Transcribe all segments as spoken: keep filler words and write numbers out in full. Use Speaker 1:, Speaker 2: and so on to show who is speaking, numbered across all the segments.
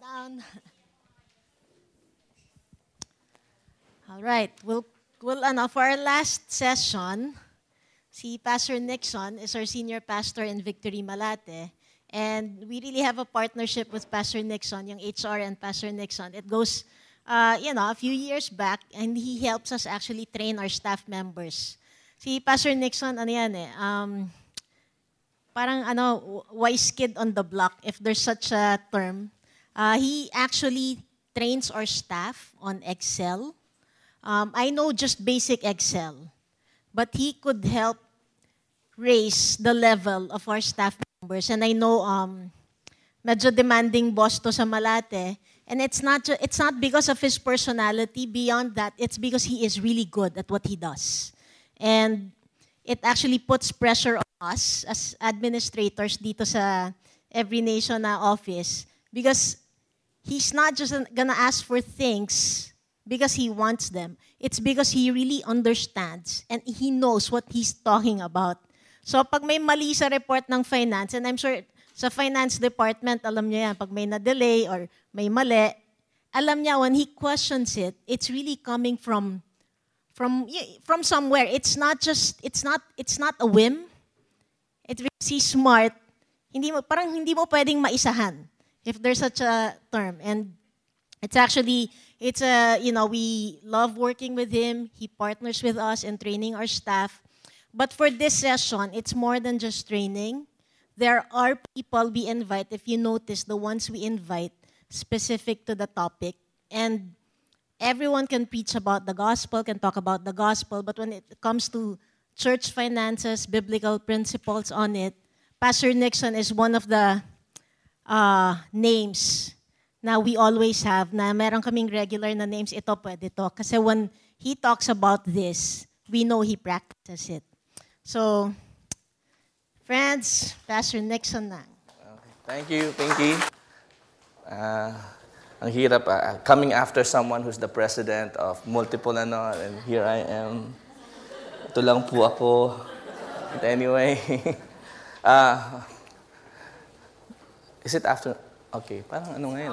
Speaker 1: down. All right. We'll, we'll, ano, for our last session, si Pastor Nixon is our senior pastor in Victory Malate. And we really have a partnership with Pastor Nixon, yung H R and Pastor Nixon. It goes, uh, you know, a few years back, and he helps us actually train our staff members. Si Pastor Nixon, ano yan eh, um, parang ano, wise kid on the block, if there's such a term. Uh, he actually trains our staff on Excel. Um, I know just basic Excel, but he could help raise the level of our staff members. And I know um, medyo demanding boss to sa Malate. And it's not, ju- it's not because of his personality. Beyond that, it's because he is really good at what he does. And it actually puts pressure on us as administrators dito sa Every Nation na office, because he's not just gonna ask for things because he wants them. It's because he really understands and he knows what he's talking about. So pag may mali sa report ng finance, and I'm sure sa finance department, alam niya yan, pag may na-delay or may mali, alam niya when he questions it, it's really coming from from from somewhere. It's not just, it's not, it's not a whim. It's because he's smart. Hindi mo, parang hindi mo pwedeng maisahan, if there's such a term. And it's actually, it's a, you know, we love working with him. He partners with us in training our staff. But for this session, it's more than just training. There are people we invite, if you notice, the ones we invite specific to the topic. And everyone can preach about the gospel, can talk about the gospel, but when it comes to church finances, biblical principles on it, Pastor Nixon is one of the uh, names na we always have, na meron kaming regular na names, ito pwede to. Kasi when he talks about this, we know he practices it. So, friends, Pastor Nixon na.
Speaker 2: Okay. Thank you, Pinky. Uh, ang hirap, uh, coming after someone who's the president of multiple ano, and here I am. Ito lang po ako. But anyway, uh, is it after? Okay, parang ano ngayon?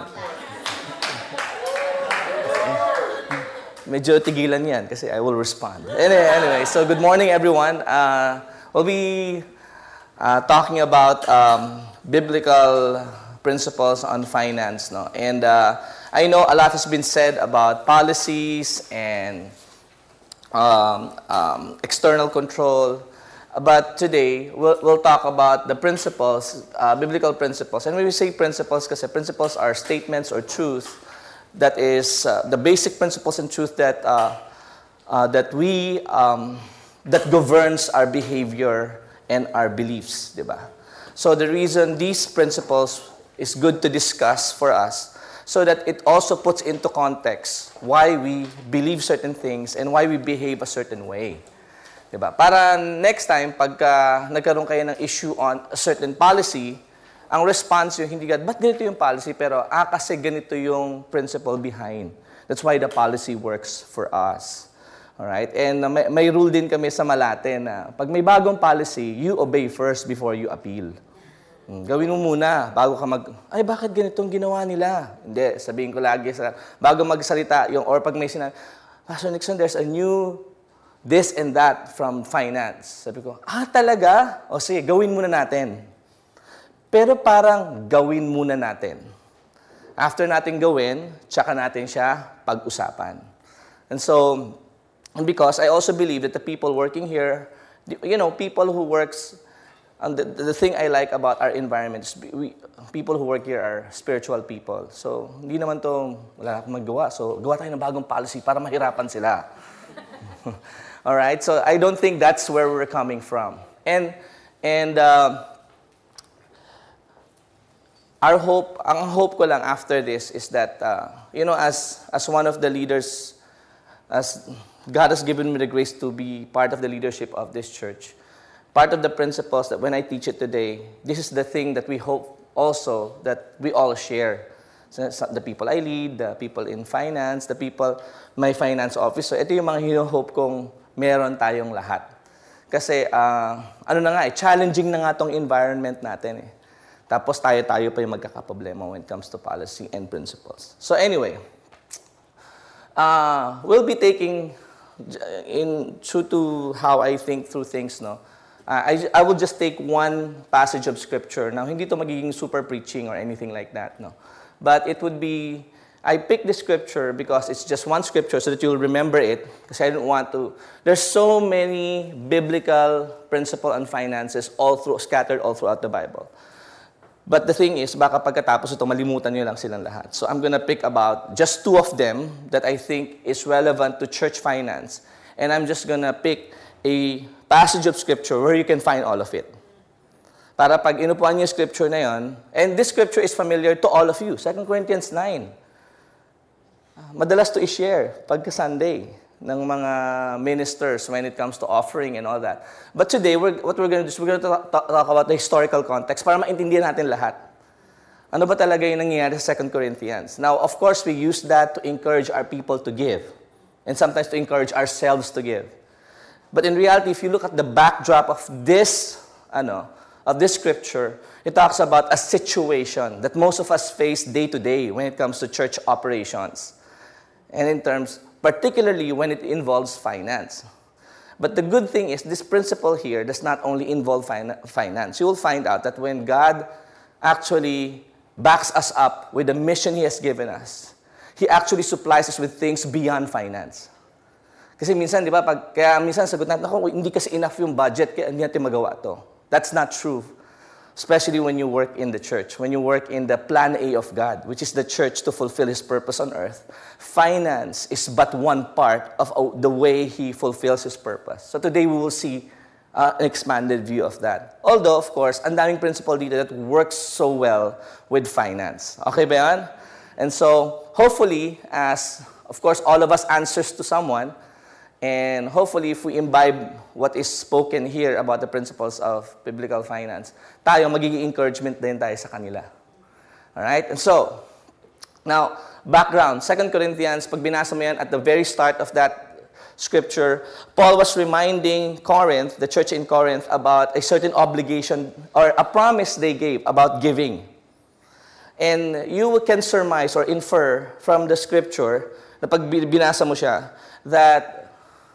Speaker 2: Medyo tigilan yan kasi I will respond. Anyway, anyway so good morning everyone. Uh, we'll be uh, talking about um, biblical principles on finance. No? And uh, I know a lot has been said about policies and um, um, external control. But today, we'll, we'll talk about the principles, uh, biblical principles. And when we say principles, kasi principles are statements or truth that is uh, the basic principles and truth that uh, uh, that we um, that governs our behavior and our beliefs, diba? So the reason these principles is good to discuss for us, so that it also puts into context why we believe certain things and why we behave a certain way. Diba? Para next time, pagka nagkaroon kayo ng issue on a certain policy, ang response yung hindi ka, ba't ganito yung policy? Pero, ah, kasi ganito yung principle behind. That's why the policy works for us. Alright? And uh, may, may rule din kami sa Malate na pag may bagong policy, you obey first before you appeal. Hmm, gawin mo muna, bago ka mag, ay, bakit ganitong ginawa nila? Hindi, sabihin ko lagi, sa, bago magsalita, yung, or pag may sinabi, Pastor Nixon, there's a new this and that from finance. Sabi ko, ah, talaga? O sige, gawin muna natin. Pero parang gawin muna natin. After natin gawin, tsaka natin siya pag-usapan. And so, because I also believe that the people working here, you know, people who works, and the, the thing I like about our environment is we, people who work here are spiritual people. So, hindi naman to, wala akong magawa. So, gawa tayo ng bagong policy para mahirapan sila. All right? So, I don't think that's where we're coming from. And, and, uh, Our hope, ang hope ko lang after this is that, uh, you know, as as one of the leaders, as God has given me the grace to be part of the leadership of this church, part of the principles that when I teach it today, this is the thing that we hope also that we all share. So, the people I lead, the people in finance, the people, my finance officer, ito yung mga hino-hope kong meron tayong lahat. Kasi, uh, ano na nga eh, challenging na nga tong environment natin eh. Tapos tayo-tayo pa yung magkakaproblema when it comes to policy and principles. So anyway, uh, we'll be taking, in true to how I think through things, no? Uh, I, I will just take one passage of Scripture. Now, hindi to magiging super preaching or anything like that, no? But it would be, I picked the Scripture because it's just one Scripture so that you'll remember it, because I didn't want to. There's so many biblical principles on finances all through, scattered all throughout the Bible. But the thing is, baka pagkatapos ito, malimutan nyo lang silang lahat. So I'm gonna pick about just two of them that I think is relevant to church finance. And I'm just gonna pick a passage of Scripture where you can find all of it. Para pag inupuan niyo yung Scripture na yon, and this Scripture is familiar to all of you. Second Corinthians nine. Madalas to i-share pagka Sunday ng mga ministers when it comes to offering and all that. But today, we're, what we're going to do is we're going to talk, talk about the historical context para maintindihan natin lahat. Ano ba talaga yung nangyayari sa Second Corinthians? Now, of course, we use that to encourage our people to give. And sometimes to encourage ourselves to give. But in reality, if you look at the backdrop of this, ano, of this scripture, it talks about a situation that most of us face day to day when it comes to church operations. And in terms, particularly when it involves finance. But the good thing is this principle here does not only involve fin- finance. You will find out that when God actually backs us up with the mission He has given us, He actually supplies us with things beyond finance. Kasi minsan, di ba, pag, kaya minsan sagot natin, ako, hindi kasi enough yung budget, kaya hindi natin magawa to. That's not true. Especially when you work in the church, when you work in the plan A of God, which is the church to fulfill His purpose on earth. Finance is but one part of the way He fulfills His purpose. So today we will see uh, an expanded view of that. Although, of course, ang daming principle dito that works so well with finance. Okay ba yan? And so, hopefully, as, of course, all of us answers to someone, and hopefully, if we imbibe what is spoken here about the principles of biblical finance, tayo magiging encouragement din tayo sa kanila. Alright? And so, now, background. Second Corinthians, pag binasa mo yan at the very start of that scripture, Paul was reminding Corinth, the church in Corinth, about a certain obligation or a promise they gave about giving. And you can surmise or infer from the scripture, na pag binasa mo siya, that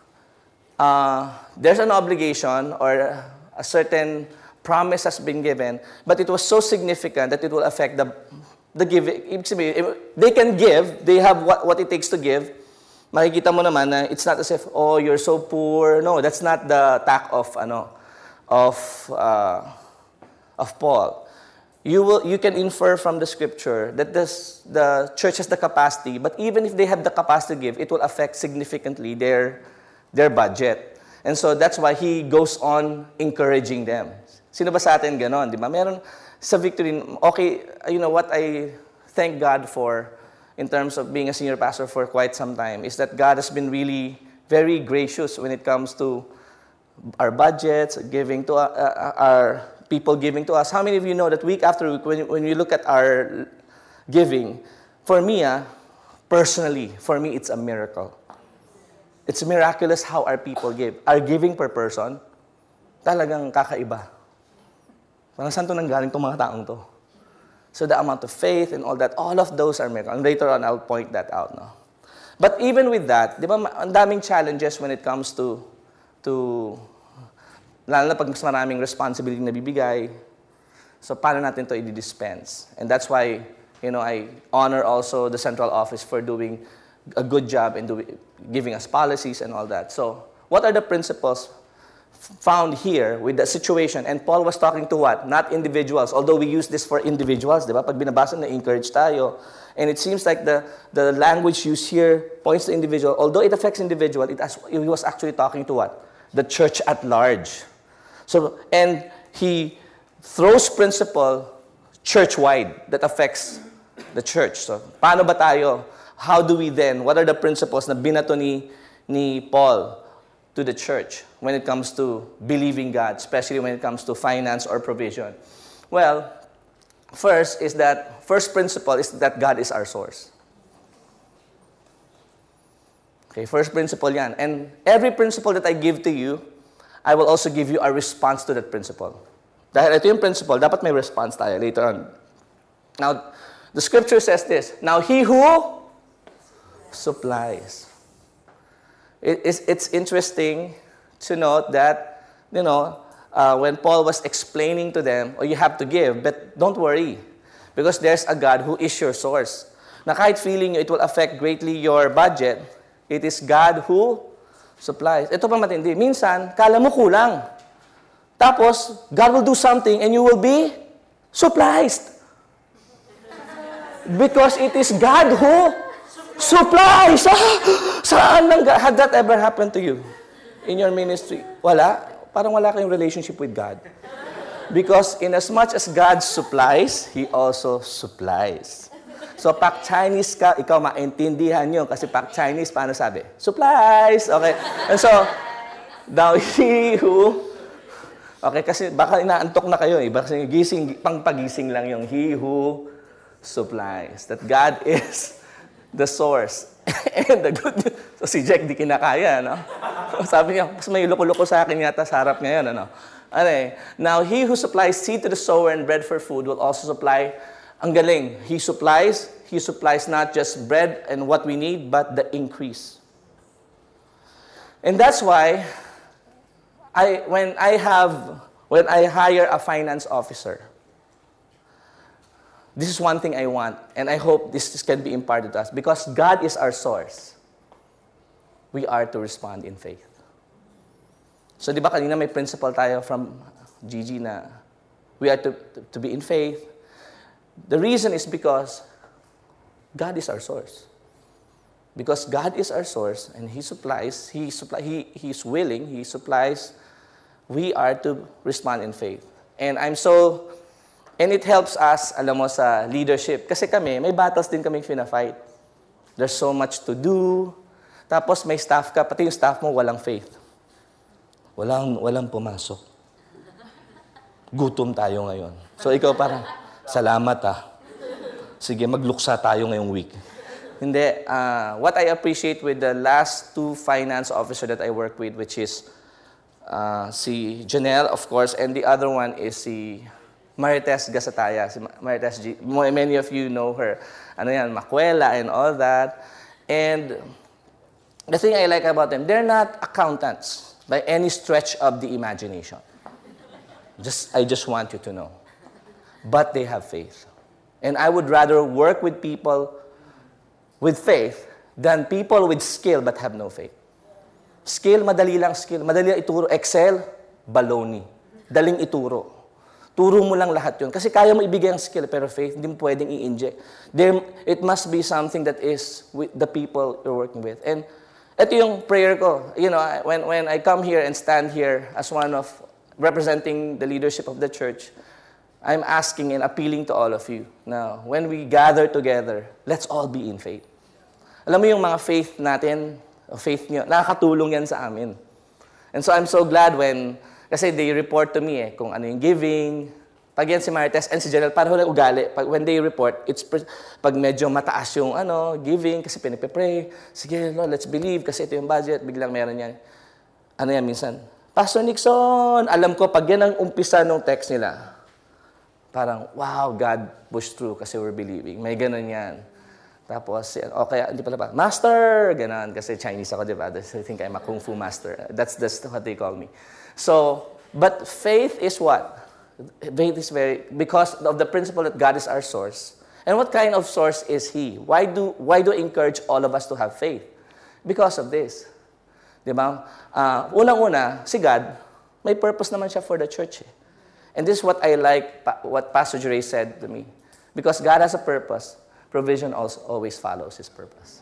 Speaker 2: Uh, there's an obligation or a certain promise has been given, but it was so significant that it will affect the the giving. They can give, they have what, what it takes to give. Makikita mo naman na it's not as if, oh, you're so poor. No, that's not the tack of ano of uh, of Paul. You will you can infer from the scripture that this the church has the capacity, but even if they have the capacity to give, it will affect significantly their their budget. And so that's why he goes on encouraging them. Sino ba sa atin ganon, di ba? Meron sa Victory, okay, you know what I thank God for in terms of being a senior pastor for quite some time is that God has been really very gracious when it comes to our budgets, giving to uh, uh, our people giving to us. How many of you know that week after week, when, when you look at our giving, for me, uh, personally, for me, it's a miracle. It's miraculous how our people give. Our giving per person, talagang kakaiba. Parang saan to nanggaling itong mga taong to? So the amount of faith and all that, all of those are miracles. And later on, I'll point that out. No? But even with that, di ba, ang daming challenges when it comes to, to lalo na pag mas maraming responsibility na bibigay. So paano natin to i-dispense? And that's why, you know, I honor also the central office for doing a good job in doing, giving us policies and all that. So, what are the principles found here with the situation? And Paul was talking to what? Not individuals. Although we use this for individuals, di ba? Pag binabasa na encourage tayo. And it seems like the, the language used here points to individual. Although it affects individual, it, has, he was actually talking to what? The church at large. So, and he throws principle church-wide that affects the church. So, paano ba tayo? How do we then, what are the principles na binato ni, ni Paul to the church when it comes to believing God, especially when it comes to finance or provision? Well, first is that, first principle is that God is our source. Okay, first principle yan. And every principle that I give to you, I will also give you a response to that principle. Dahil ito yung principle, dapat may response tayo later on. Now, the scripture says this, now he who supplies. It, it's, it's interesting to note that, you know, uh, when Paul was explaining to them, oh, you have to give, but don't worry, because there's a God who is your source. Na kahit feeling nyo it will affect greatly your budget, it is God who supplies. Ito pa matindi. Minsan, kala mo kulang. Tapos, God will do something and you will be surprised. Because it is God who supplies. Ah, saan nang, had that ever happened to you in your ministry? Wala. Parang wala kayong relationship with God. Because in as much as God supplies, He also supplies. So, pak Chinese ka, ikaw maintindihan nyo. Kasi pak Chinese, paano sabi? Supplies! Okay. And so, now he who... Okay, kasi baka inaantok na kayo eh. Baka gising, pangpagising lang yung he who supplies. That God is the source. And the good news... So, si Jack di kinakaya, no? Sabi niya, mas may loko-loko sa akin yata sa harap ngayon, ano? Okay. Now, he who supplies seed to the sower and bread for food will also supply. Ang galing, He supplies, He supplies not just bread and what we need, but the increase. And that's why, I, when I have, when I hire a finance officer, this is one thing I want, and I hope this can be imparted to us, because God is our source. We are to respond in faith. So di ba kanina may principle tayo from Gigi na we are to, to, to be in faith. The reason is because God is our source. Because God is our source and He supplies, He supply, He He is willing, He supplies, we are to respond in faith. And I'm so, and it helps us, alam mo, sa leadership. Kasi kami, may battles din kaming fina-fight. There's so much to do. Tapos may staff ka, pati yung staff mo walang faith. Walang, walang pumasok. Gutom tayo ngayon. So ikaw parang, salamat ah. Sige, magluksa tayo ngayong week. Hindi. Uh, what I appreciate with the last two finance officer that I work with, which is uh, si Janelle, of course, and the other one is si Marites Gasataya. Si Marites G. Many of you know her. Ano yan, Makuela and all that. And the thing I like about them, they're not accountants by any stretch of the imagination. Just, I just want you to know. But they have faith. And I would rather work with people with faith than people with skill but have no faith. Skill, madali lang skill. Madali lang ituro. Excel, baloney. Daling ituro. Turo mo lang lahat yun. Kasi kaya mo ibigay ang skill, pero faith, hindi mo pwedeng i-inject. There, it must be something that is with the people you're working with. And ito yung prayer ko. You know, when, when I come here and stand here as one of representing the leadership of the church, I'm asking and appealing to all of you. Now, when we gather together, let's all be in faith. Alam mo yung mga faith natin, o faith nyo, nakakatulong yan sa amin. And so I'm so glad when, kasi they report to me eh, kung ano yung giving. Pag yan si Marites and si Janelle, parang lang ugali. Pag, when they report, it's pag medyo mataas yung ano, giving, kasi pinipipray. Sige, Lord, let's believe, kasi ito yung budget, biglang meron yan. Ano yan minsan? Pastor Nixon, alam ko, pag yan ang umpisa ng text nila, parang, wow, God pushed through kasi we're believing. May ganun yan. Tapos, okay, hindi pala ba? Master! Ganun, kasi Chinese ako, di ba? I think I'm a Kung Fu master. That's, that's what they call me. So, but faith is what? Faith is very, because of the principle that God is our source. And what kind of source is He? Why do, why do I encourage all of us to have faith? Because of this. Di ba? Uh, unang-una, si God, may purpose naman siya for the church eh. And this is what I like, what Pastor Jure said to me. Because God has a purpose, provision also always follows His purpose.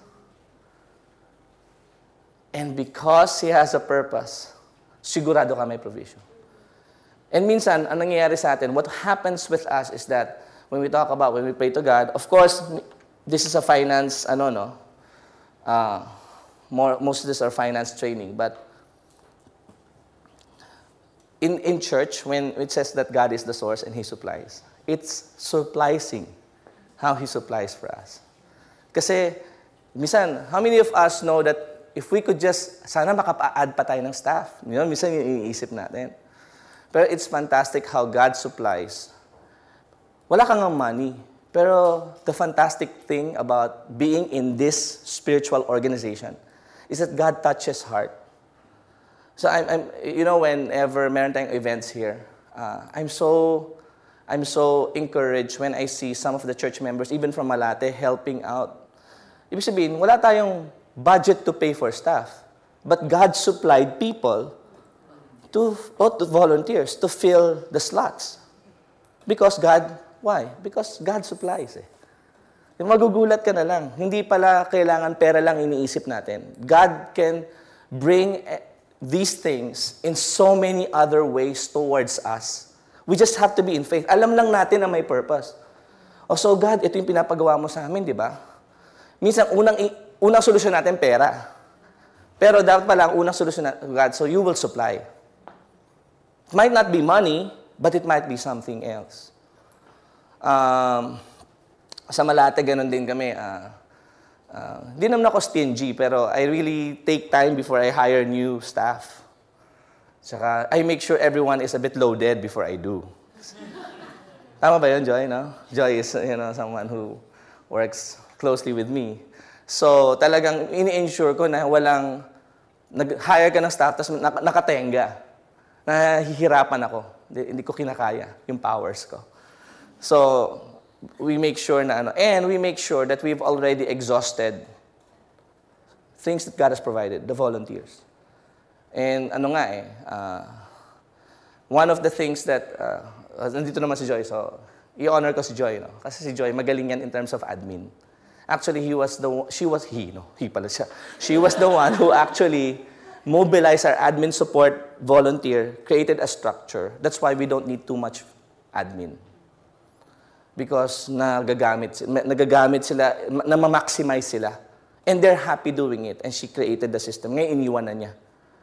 Speaker 2: And because He has a purpose, sigurado ka may provision. And minsan, ang nangyayari sa atin, what happens with us is that when we talk about, when we pray to God, of course, this is a finance, ano, no? Uh, more, most of this are finance training, but In, in church, when it says that God is the source and He supplies, it's surprising how He supplies for us. Kasi, minsan, how many of us know that if we could just, sana makapa-add pa tayo ng staff? You know, minsan yung iniisip natin. Pero it's fantastic how God supplies. Wala kang money. Pero the fantastic thing about being in this spiritual organization is that God touches heart. So I'm, I'm you know, whenever meron tayong events here, uh, I'm so I'm so encouraged when I see some of the church members, even from Malate, helping out. Ibig sabihin, wala tayong budget to pay for staff. But God supplied people to, or to volunteers to fill the slots. Because God, why? Because God supplies eh. Yung magugulat ka na lang. Hindi pala kailangan pera lang iniisip natin. God can bring these things in so many other ways towards us. We just have to be in faith. Alam lang natin na may purpose. O so God, ito yung pinapagawa mo sa amin, di ba? Minsan, unang, unang solusyon natin, pera. Pero dapat pala ang unang solusyon natin, God, so you will supply. It might not be money, but it might be something else. Um, sa Malate, ganun din kami. Uh, uh, di naman ako stingy, pero I really take time before I hire new staff. Saka, I make sure everyone is a bit loaded before I do. Tama ba yun, Joy? No? Joy is, you know, someone who works closely with me. So, talagang ini-ensure ko na walang nag-hire ka ng staff tapos nak- nakatenga. Nahihirapan ako. Hindi, hindi ko kinakaya yung powers ko. So, we make sure na ano, and we make sure that we've already exhausted things that God has provided, the volunteers. And ano nga eh, uh, one of the things that, uh, nandito naman si Joy, so i-honor ko si Joy, no? Kasi si Joy, magaling yan in terms of admin. Actually, he was the, she was, he, no? He pala siya. She was the one who actually mobilized our admin support volunteer, created a structure. That's why we don't need too much admin. Because nagagamit, nagagamit sila, na-maximize sila. And they're happy doing it. And she created the system. Ngayon, iniwan na niya.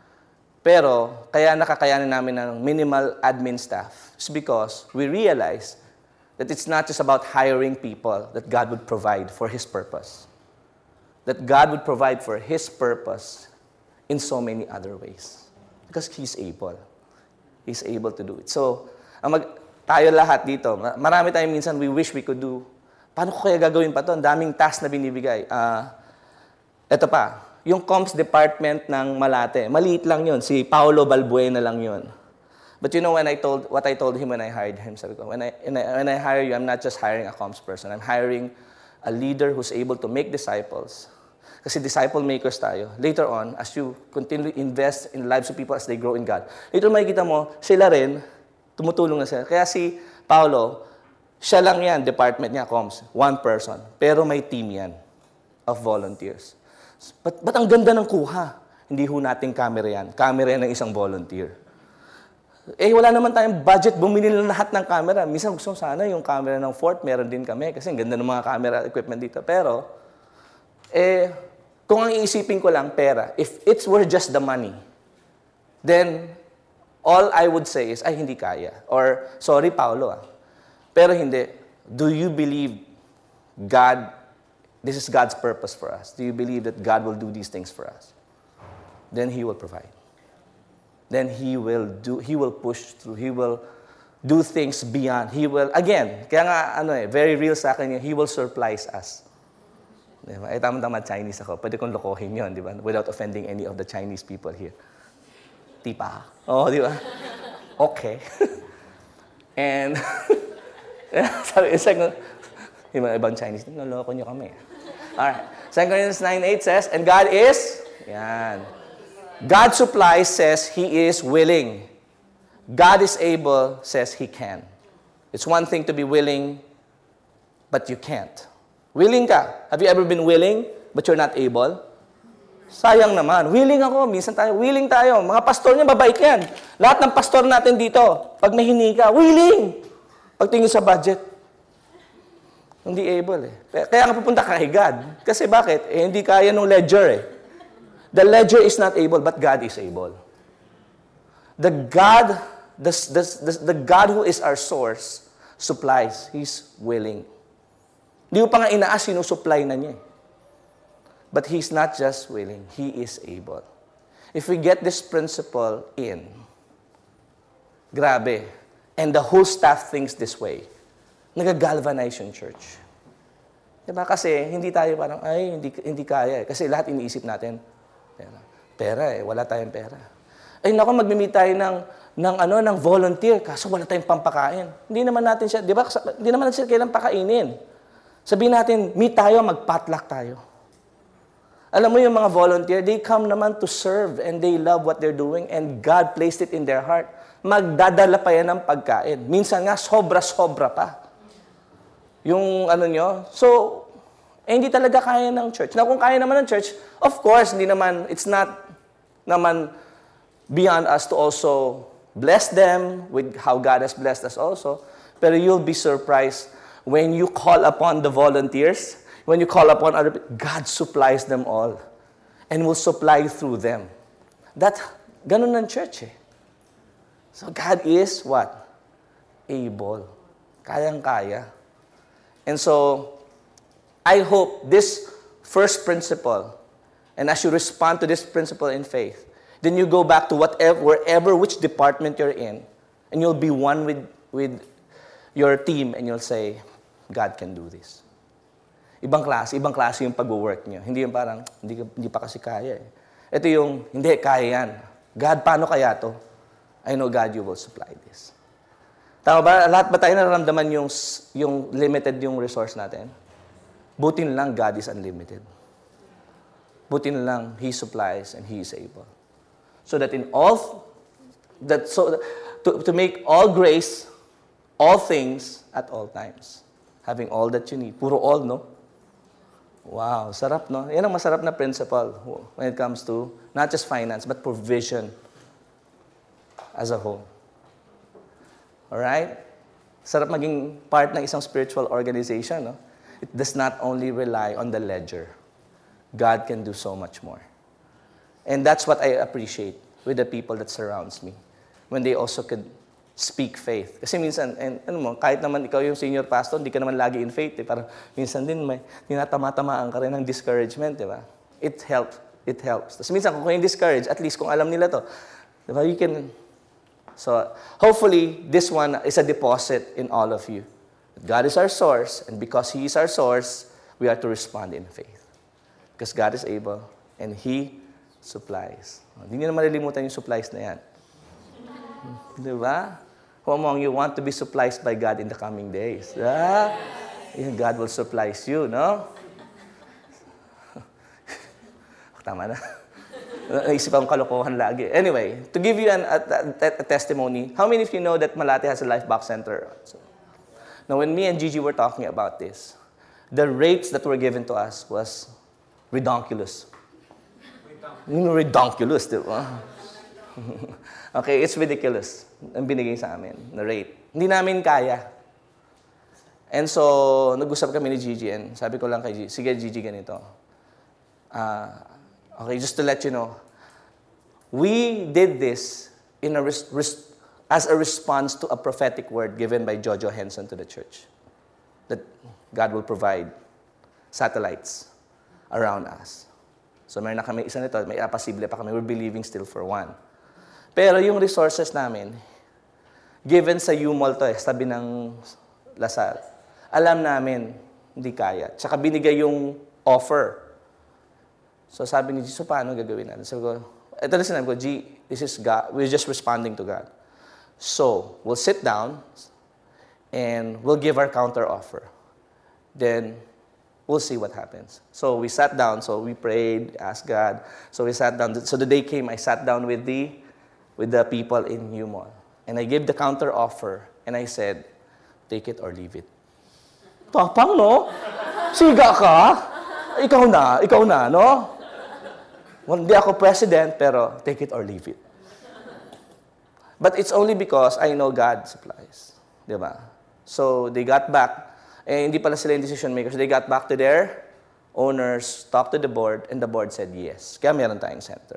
Speaker 2: Pero, kaya nakakayanin namin ng minimal admin staff is because we realize that it's not just about hiring people that God would provide for His purpose. That God would provide for His purpose in so many other ways. Because He's able. He's able to do it. So, ang mag, tayo lahat dito, marami tayong minsan we wish we could do. Paano ko kaya gagawin pa to? Ang daming task na binibigay. Uh, eto pa. Yung comms department ng Malate, maliit lang yun. Si Paolo Balbuena lang yun. But you know when I told, what I told him when I hired him, sabi ko, when I, when I, when I hire you, I'm not just hiring a comms person. I'm hiring a leader who's able to make disciples. Kasi disciple makers tayo. Later on, as you continue to invest in the lives of people as they grow in God, later makikita mo, sila rin, tumutulong na sila. Kaya si Paolo, siya lang yan, department niya, comms, one person. Pero may team yan of volunteers. But, but ang ganda ng kuha. Hindi ho nating camera yan. Camera yan ng isang volunteer. Eh, wala naman tayong budget. Bumili na lahat ng camera. Minsan gusto sana yung camera ng Fort, meron din kami. Kasi ang ganda ng mga camera equipment dito. Pero, eh, kung ang iisipin ko lang, pera, if it were just the money, then, all I would say is, ay, hindi kaya. Or, sorry, Paolo, ah. Pero hindi. Do you believe God this is God's purpose for us? Do you believe that God will do these things for us? Then He will provide. Then He will do, He will push through. He will do things beyond. He will, again, kaya nga, ano eh, very real sa akin, He will surprise us. Diba? Eh, tama-tama Chinese ako. Pwede kong lokohin yun, di ba? Without offending any of the Chinese people here. Tipa. Oo, oh, di ba? Okay. And, sabi, second, yung mga ibang Chinese, naloko nyo kami. Alright. Second Corinthians nine eight says, and God is, yan. God supplies says He is willing. God is able says He can. It's one thing to be willing, but you can't. Willing ka. Have you ever been willing, but you're not able? Sayang naman. Willing ako. Minsan tayo, willing tayo. Mga pastor niya, babait yan. Lahat ng pastor natin dito, pag nahinig ka, willing. Pagtingin sa budget, hindi able eh. Kaya nga pupunta ka kay God. Kasi bakit? Eh, hindi kaya nung ledger eh. The ledger is not able, but God is able. The God, the, the, the, the God who is our source, supplies. He's willing. Hindi mo pa nga inaas, sinusupply na niya eh. But He's not just willing, He is able. If we get this principle in, Grabe. And the whole staff thinks this way. Nag-galvanize yung church. Diba? Kasi hindi tayo parang, ay, hindi, hindi kaya eh. Kasi lahat iniisip natin, pera. Pera eh, wala tayong pera. Ay, naku, mag-meet tayo ng, ng, ano, ng volunteer, kaso wala tayong pampakain. Hindi naman natin siya, di ba? Hindi naman natin siya kailang pakainin. Sabihin natin, meet tayo, mag-potluck tayo. Alam mo yung mga volunteer, they come naman to serve and they love what they're doing and God placed it in their heart. Magdadala pa yan ng pagkain. Minsan nga, sobra-sobra pa. Yung ano nyo. So, eh, hindi talaga kaya ng church. Na kung kaya naman ng church, of course, hindi naman, it's not naman beyond us to also bless them with how God has blessed us also. Pero you'll be surprised when you call upon the volunteers, when you call upon other people, God supplies them all and will supply through them. That, ganun ng church eh. So God is what? Able. Kayang-kaya. And so, I hope this first principle, and as you respond to this principle in faith, then you go back to whatever, wherever, which department you're in, and you'll be one with, with your team, and you'll say, God can do this. Ibang klase, ibang klase yung pag-work niyo. Hindi yung parang, hindi, hindi pa kasi kaya eh. Ito yung, hindi, kaya yan. God, paano kaya to? I know, God, you will supply this. Tama ba? Lahat ba tayo nararamdaman yung, yung limited yung resource natin? Buti na lang, God is unlimited. Buti na lang, He supplies and He is able. So that in all, that so to, to make all grace, all things, at all times. Having all that you need. Puro all, no? Wow, sarap, no? Yan ang masarap na principle when it comes to not just finance, but provision as a whole. Alright? Sarap maging part ng isang spiritual organization, no? It does not only rely on the ledger. God can do so much more. And that's what I appreciate with the people that surrounds me. When they also could speak faith. Kasi minsan, and, ano mo, kahit naman ikaw yung senior pastor, hindi ka naman lagi in faith. Eh. Parang minsan din may tinatama-tamaan ka rin ng discouragement, di ba? It helps. It helps. Tapos minsan, kung kayo discouraged, at least kung alam nila to, di ba, you can... So, hopefully, this one is a deposit in all of you. God is our source, and because He is our source, we are to respond in faith. Because God is able, and He supplies. Hindi nyo na malilimutan yung supplies na yan. Di ba? Who among you want to be supplied by God in the coming days? Ah, God will supply you, no? Tama na. Naisip akong kalokohan lagi. Anyway, to give you an, a, a, a testimony, how many of you know that Malate has a Life Box Center? So, now, when me and Gigi were talking about this, the rates that were given to us was redonkulous. You know, redonkulous, di ba? Okay, it's ridiculous ang binigay sa amin, na rate. Hindi namin kaya. And so, nag-usap kami ni Gigi, and sabi ko lang kay Gigi, sige Gigi, ganito. Uh, okay, just to let you know, we did this in a res- res- as a response to a prophetic word given by Jojo Henson to the church. That God will provide satellites around us. So, mayroon na kami isa nito, may apasible pa kami, we're believing still for one. Pero yung resources namin, given sa U M O L to eh, sabi ng Lasal, alam namin, hindi kaya. Tsaka binigay yung offer. So sabi ni G, so paano gagawin natin? So, ito na sinabi ko, G, this is God. We're just responding to God. So, we'll sit down and we'll give our counter offer. Then, we'll see what happens. So, we sat down. So, we prayed, asked God. So, we sat down. So, the day came, I sat down with the with the people in U M O L. And I gave the counter offer. And I said, take it or leave it. Tapang, no? Siga ka? Ikaw na, ikaw na, no? Well, hindi ako president, pero take it or leave it. But it's only because I know God supplies. Di ba? So, they got back. Eh, hindi pala sila yung decision makers. They got back to their owners, talked to the board, and the board said yes. Kaya meron tayong center.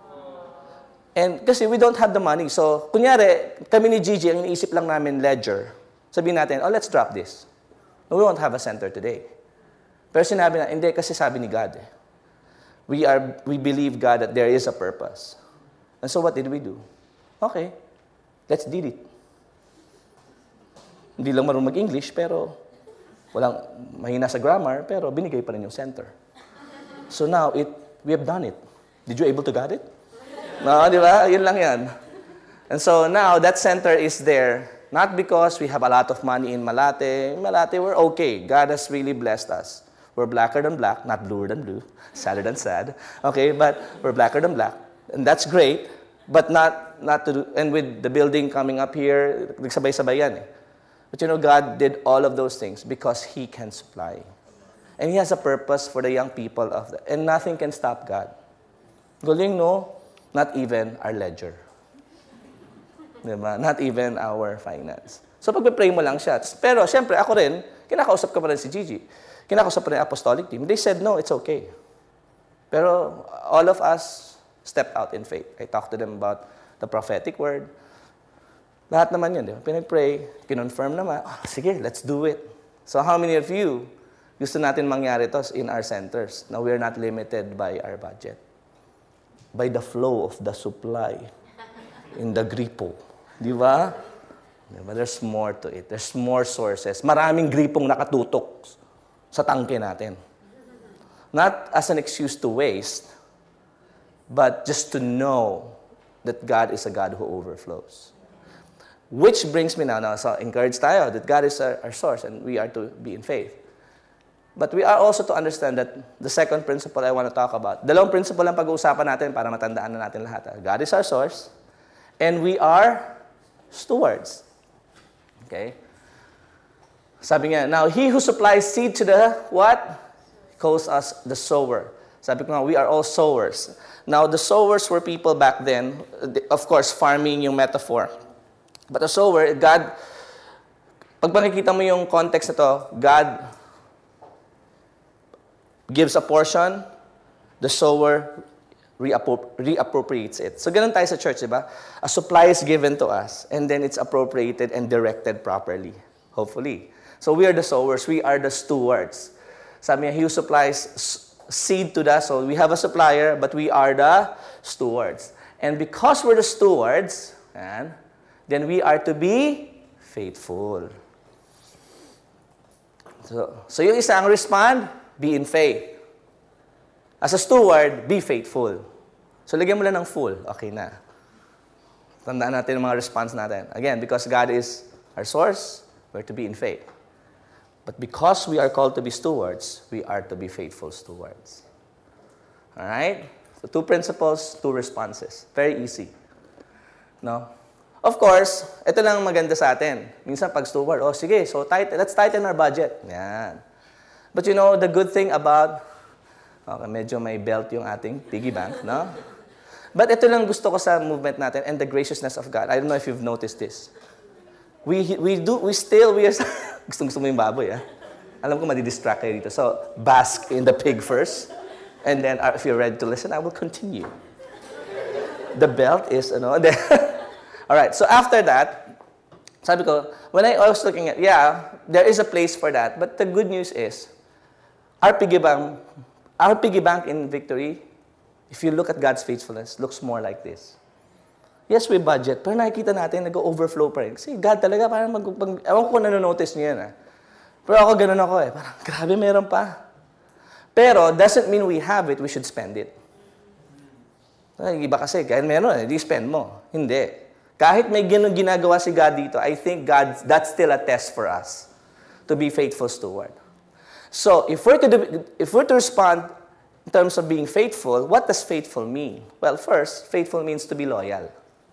Speaker 2: And kasi we don't have the money. So, kunyari, kami ni Gigi, ang iniisip lang namin ledger. Sabihin natin, oh, let's drop this. No, we won't have a center today. Pero sinabi na, hindi, kasi sabi ni God eh. We are, we believe, God, that there is a purpose. And so what did we do? Okay. Let's did it. Hindi lang marunong mag-English, pero walang mahina sa grammar, pero binigay pa rin yung center. So now, it, we have done it. Did you able to get it? No, di ba? Yun lang yan. And so now, that center is there, not because we have a lot of money in Malate. In Malate, we're okay. God has really blessed us. We're blacker than black, not bluer than blue, sadder than sad. Okay, but we're blacker than black. And that's great, but not, not to do, and with the building coming up here, nagsabay-sabay yan eh. But you know, God did all of those things because He can supply. And He has a purpose for the young people of that. And nothing can stop God. Galing, no? Not even our ledger. Diba? Not even our finance. So pag-pray mo lang siya. Pero siyempre, ako rin, kinakausap ko pa rin si Gigi. Kinakausap pa rin yung apostolic team. They said, no, it's okay. Pero all of us stepped out in faith. I talked to them about the prophetic word. Lahat naman yun, di ba? Pinag-pray, kinonfirm naman, oh, sige, let's do it. So how many of you gusto natin mangyari to in our centers? Now, we are not limited by our budget. By the flow of the supply in the gripo. Di ba? Diba? There's more to it. There's more sources. Maraming gripong nakatutok sa tangke natin. Not as an excuse to waste, but just to know that God is a God who overflows. Which brings me now, now so encourage tayo that God is our, our source and we are to be in faith. But we are also to understand that the second principle I want to talk about, dalawang principle lang pag-uusapan natin para matandaan na natin lahat. God is our source and we are stewards. Okay? Sabi nga, now he who supplies seed to the what? Calls us the sower. Sabi ko nga, we are all sowers. Now, the sowers were people back then, of course, farming yung metaphor. But a sower, God, pag makikita mo yung context na to, God gives a portion, the sower reappropriates it. So, ganun tayo sa church, di ba? A supply is given to us, and then it's appropriated and directed properly, hopefully. So, we are the sowers, we are the stewards. Sabi niya, he who supplies seed to the soul. We have a supplier, but we are the stewards. And because we're the stewards, and then we are to be faithful. So, so yung isang respond, be in faith. As a steward, be faithful. So lagyan mo lang ng full, okay na. Tandaan natin yung mga response natin. Again, because God is our source, we're to be in faith. But because we are called to be stewards, we are to be faithful stewards. Alright? So two principles, two responses. Very easy. No? Of course, ito lang maganda sa atin. Minsan pag steward, oh sige, so tight, let's tighten our budget. Yan. But you know, the good thing about, okay, medyo may belt yung ating piggy bank, no? But ito lang gusto ko sa movement natin and the graciousness of God. I don't know if you've noticed this. We we do, we still, we are, gustong-gusto mo yung baboy, ah. Alam ko madidistract kayo dito. So, bask in the pig first. And then, uh, if you're ready to listen, I will continue. The belt is, ano, all right, so after that, sabi ko, when I was looking at, yeah, there is a place for that. But the good news is, our piggy bank, our piggy bank in Victory, if you look at God's faithfulness, looks more like this. Yes, we budget, pero nakikita natin, nag-overflow pa rin. Kasi God talaga, parang mag, mag ewan ko kung nanonotice niyo yan, ah. Pero ako, ganun ako eh. Parang, grabe, meron pa. Pero, doesn't mean we have it, we should spend it. Ay, iba kasi, kahit meron, hindi spend mo. Hindi. Kahit may ganun ginagawa si God dito, I think God, that's still a test for us to be faithful steward. So, if we're to, do, if we're to respond in terms of being faithful, what does faithful mean? Well, first, faithful means to be loyal.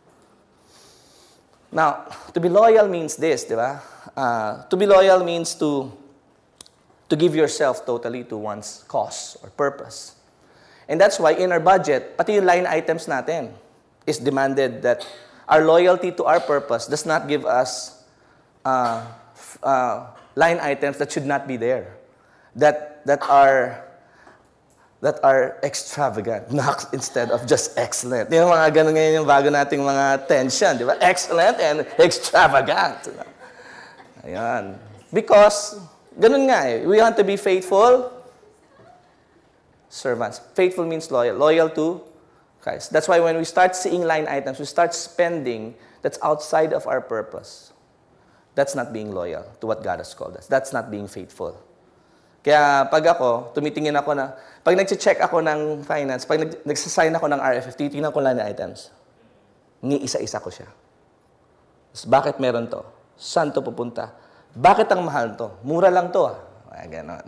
Speaker 2: Now, to be loyal means this, di ba? Uh, to be loyal means to, to give yourself totally to one's cause or purpose. And that's why in our budget, pati yung line items natin is demanded that our loyalty to our purpose does not give us uh, uh, line items that should not be there, that that are that are extravagant, not instead of just excellent. Yung mga ganun ngayon yung bago nating mga tension, di ba? Excellent and extravagant. Ayan. Because, ganun nga eh. We want to be faithful servants. Faithful means loyal. Loyal to Christ. That's why when we start seeing line items, we start spending that's outside of our purpose, that's not being loyal to what God has called us. That's not being faithful. Kaya pag ako, tumitingin ako na, pag nag-check ako ng finance, pag nag- nagsasign ako ng R F F, titingnan ko lang ng items. Ni-isa-isa ko siya. Tapos, bakit meron to? Saan to pupunta? Bakit ang mahal to? Mura lang to ah. Ay, ganon.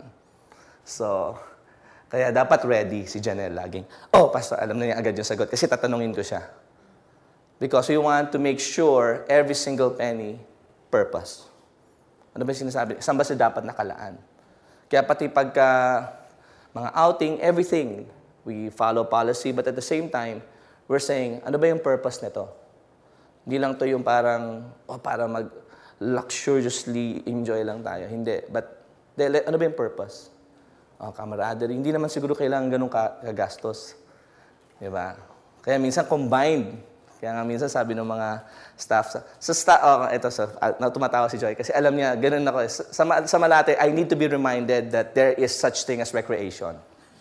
Speaker 2: So, kaya dapat ready si Janelle laging, oh, pastor, alam na niya agad yung sagot kasi tatanungin ko siya. Because we want to make sure every single penny, purpose. Ano ba yung sinasabi? Saan ba siya dapat nakalaan? Kaya pati pagka mga outing, everything, we follow policy, but at the same time, we're saying, ano ba yung purpose nito? Hindi lang to yung parang, oh, para mag-luxuriously enjoy lang tayo. Hindi. But, de, ano ba yung purpose? Oh, camaraderie. Hindi naman siguro kailangan ganun kagastos. Diba? Kaya minsan combined. Kaya nga minsan sabi ng mga staff, sa, sa sta, oh, ito, sa, uh, tumatawa si Joy, kasi alam niya, ganun ako. Sa, sa, sa Malate, I need to be reminded that there is such thing as recreation.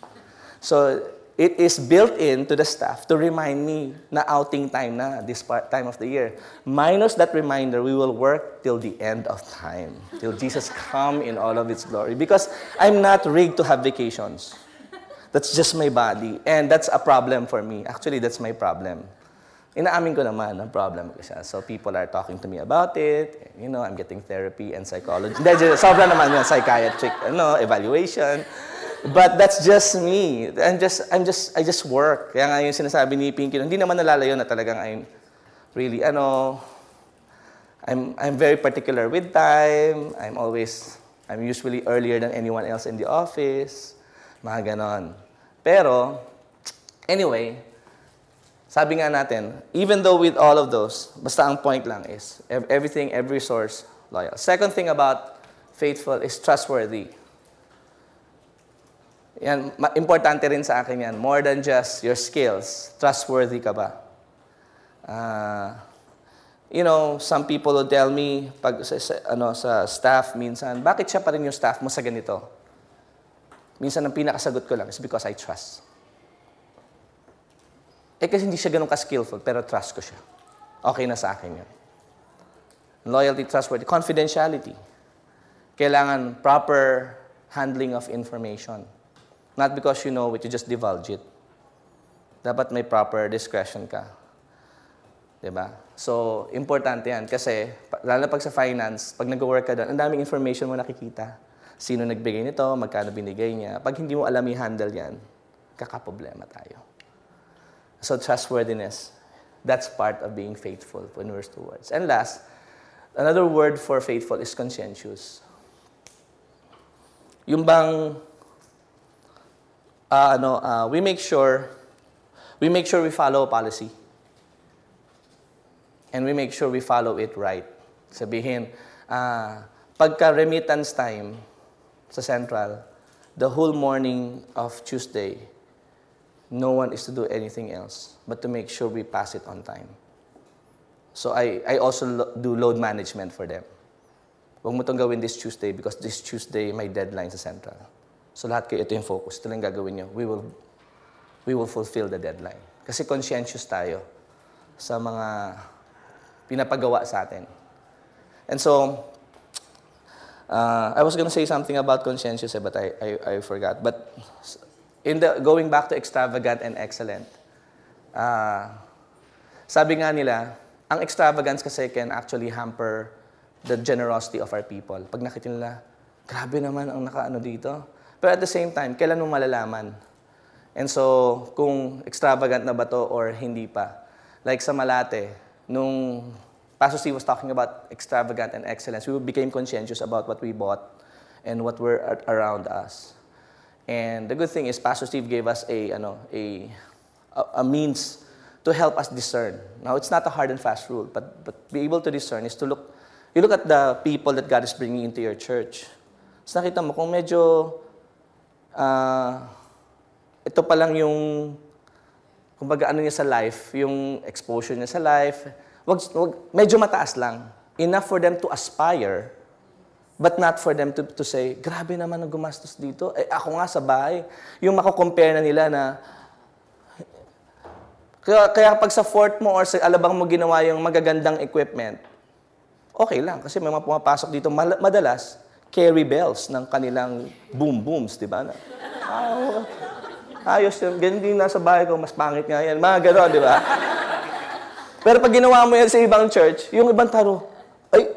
Speaker 2: So, it is built into the staff to remind me na outing time na this part, time of the year. Minus that reminder, we will work till the end of time, till Jesus come in all of its glory. Because I'm not rigged to have vacations. That's just my body. And that's a problem for me. Actually, that's my problem. Inaamin ko naman ang problem ko siya. So people are talking to me about it. You know, I'm getting therapy and psychology. Hindi, sobra naman yun, psychiatric, ano, evaluation. But that's just me. I'm just, I'm just, I just work. Kaya nga yung sinasabi ni Pinky, hindi naman nalalayo na talagang I'm really, ano, I'm, I'm very particular with time. I'm always, I'm usually earlier than anyone else in the office. Mga ganon. Pero, anyway, sabi nga natin, even though with all of those, basta ang point lang is, everything, every source, loyal. Second thing about faithful is trustworthy. Yan, importante rin sa akin yan. More than just your skills, trustworthy ka ba? Uh, you know, some people will tell me, pag sa, sa, ano, sa staff minsan, bakit siya pa rin yung staff mo sa ganito? Minsan ang pinakasagot ko lang is because I trust. Eh kasi hindi siya ganun ka-skillful, pero trust ko siya. Okay na sa akin yun. Loyalty, trustworthy, confidentiality. Kailangan proper handling of information. Not because you know it, you just divulge it. Dapat may proper discretion ka. Diba? So, importante yan. Kasi, lalo pag sa finance, pag nag-work ka doon, ang daming information mo nakikita. Sino nagbigay nito, magkano binigay niya. Pag hindi mo alam i-handle yan, kakaproblema tayo. So trustworthiness, that's part of being faithful when we're stewards. And last, another word for faithful is conscientious. Yung bang, uh, ano, uh, we make sure, we make sure we follow policy. And we make sure we follow it right. Sabihin, uh, pagka remittance time sa Central, the whole morning of Tuesday, no one is to do anything else but to make sure we pass it on time. So I, I also lo- do load management for them. Huwag mo itong gawin this Tuesday because this Tuesday may deadline sa Central. So lahat kayo, ito yung focus. Ito lang gagawin nyo. We will, we will fulfill the deadline. Kasi conscientious tayo sa mga pinapagawa sa atin. And so, uh, I was going to say something about conscientious, eh, but I, I, I forgot. But in the going back to extravagant and excellent, uh, sabi nga nila, ang extravagance kasi can actually hamper the generosity of our people. Pag nakita nila, grabe naman ang nakaano dito. Pero at the same time, kailan mo malalaman? And so, kung extravagant na ba to or hindi pa. Like sa Malate, nung Pastor Steve was talking about extravagant and excellence, we became conscientious about what we bought and what were around us. And the good thing is, Pastor Steve gave us a, ano, a, a means to help us discern. Now, it's not a hard and fast rule, but, but be able to discern is to look, you look at the people that God is bringing into your church. So nakita mo, kung medyo, uh, ito pa lang yung, kumbaga ano niya sa life, yung exposure niya sa life, wag, wag, medyo mataas lang. Enough for them to aspire, but not for them to, to say, grabe naman ang gumastos dito. Eh, ako nga sa bahay, yung mako-compare na nila na, Kaya, kaya pag sa fort mo or sa alabang mo ginawa yung magagandang equipment, okay lang. Kasi may mga pumapasok dito, madalas, carry bells ng kanilang boom-booms, di ba? Ah, ayos yun. Ganyan din nasa bahay ko, mas pangit nga yan. Mga gano'n, di ba? Pero pag ginawa mo yan sa ibang church, yung ibang taro, ay,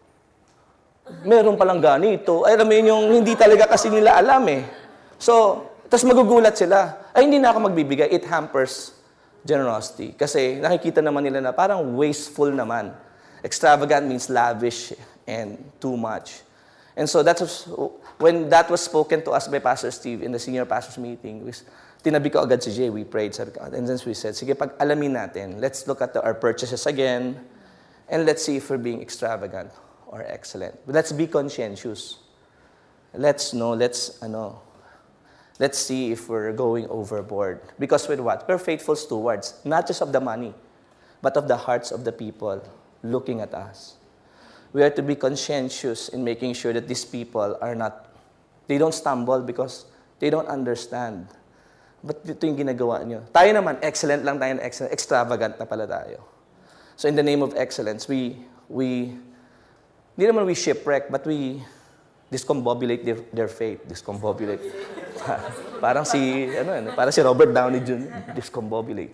Speaker 2: meron palang ganito. Ay, alam mo yun, yung hindi talaga kasi nila alam eh. So, tapos magugulat sila. Ay, hindi na ako magbibigay. It hampers generosity. Kasi nakikita naman nila na parang wasteful naman. Extravagant means lavish and too much. And so that was, when that was spoken to us by Pastor Steve in the senior pastors meeting, was, tinabi ko agad si Jay, we prayed, sabi ko, and then we said, sige, pag-alamin natin, let's look at the, our purchases again, and let's see if we're being extravagant or excellent. But let's be conscientious. Let's know, let's, ano, let's see if we're going overboard. Because with what? We're faithful stewards, not just of the money, but of the hearts of the people looking at us. We are to be conscientious in making sure that these people are not, they don't stumble because they don't understand. But ito yung ginagawa nyo. Tayo naman, excellent lang tayo na excellent. Extravagant na pala tayo. So in the name of excellence, we, we, hindi naman we shipwreck, but we discombobulate their, their faith. Discombobulate. Parang si, ano, parang si Robert Downey Junior Discombobulate.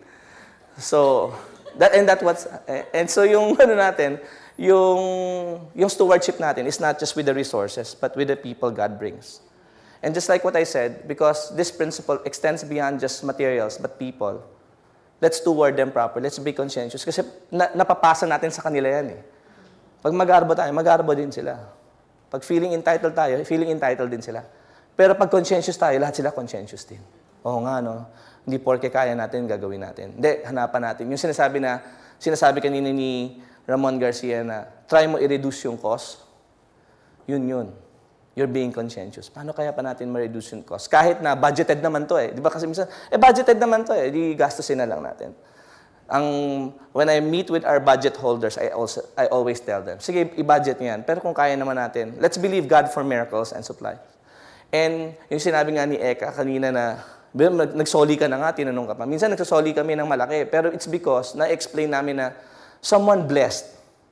Speaker 2: So, that, and that what's, and so yung, ano natin, yung, yung stewardship natin is not just with the resources, but with the people God brings. And just like what I said, because this principle extends beyond just materials, but people, let's steward them properly. Let's be conscientious. Kasi na, napapasa natin sa kanila yan eh. Pag mag-aarbo tayo, mag-aarbo din sila. Pag feeling entitled tayo, feeling entitled din sila. Pero pag conscientious tayo, lahat sila conscientious din. Oo nga, no? Hindi porke kaya natin, gagawin natin. Hindi, hanapan natin. Yung sinasabi na, sinasabi kanina ni Ramon Garcia na, try mo i-reduce yung cost, yun yun. You're being conscientious. Paano kaya pa natin ma-reduce yung cost? Kahit na budgeted naman to eh. Di ba kasi minsan, eh budgeted naman to eh. Di gastusin na lang natin. Ang, when I meet with our budget holders, I, also, I always tell them, sige, i-budget niyan. Pero kung kaya naman natin, let's believe God for miracles and supply. And yung sinabi nga ni Eka kanina na, nagsoli ka na nga, tinanong ka pa. Minsan nagsasoli kami ng malaki. Pero it's because na-explain namin na someone blessed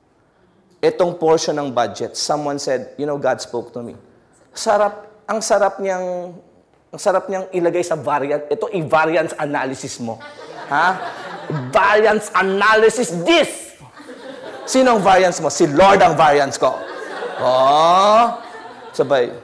Speaker 2: itong portion ng budget. Someone said, you know, God spoke to me. Sarap, ang sarap niyang, ang sarap niyang ilagay sa variant. Ito, i-variance analysis mo. Ha? Variance analysis this. Sino ang variance mo? Si Lord ang variance ko. Oh, sabay.